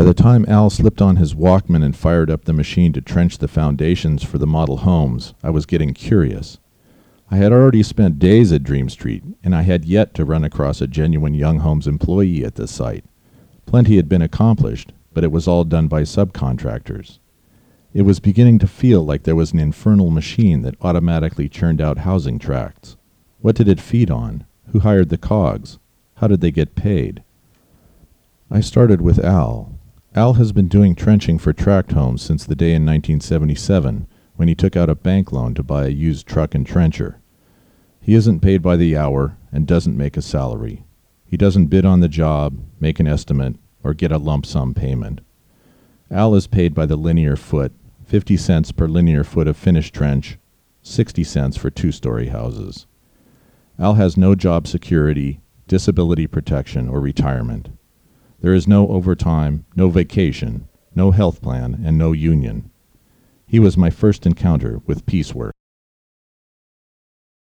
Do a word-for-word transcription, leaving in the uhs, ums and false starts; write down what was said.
the time Al slipped on his Walkman and fired up the machine to trench the foundations for the model homes, I was getting curious. I had already spent days at Dream Street, and I had yet to run across a genuine Young Homes employee at the site. Plenty had been accomplished, but it was all done by subcontractors. It was beginning to feel like there was an infernal machine that automatically churned out housing tracts. What did it feed on? Who hired the cogs? How did they get paid? I started with Al. Al has been doing trenching for tract homes since the day in nineteen seventy-seven, when he took out a bank loan to buy a used truck and trencher. He isn't paid by the hour and doesn't make a salary. He doesn't bid on the job, make an estimate, or get a lump sum payment. Al is paid by the linear foot, fifty cents per linear foot of finished trench, sixty cents for two-story houses. Al has no job security, disability protection, or retirement. There is no overtime, no vacation, no health plan, and no union. He was my first encounter with piecework.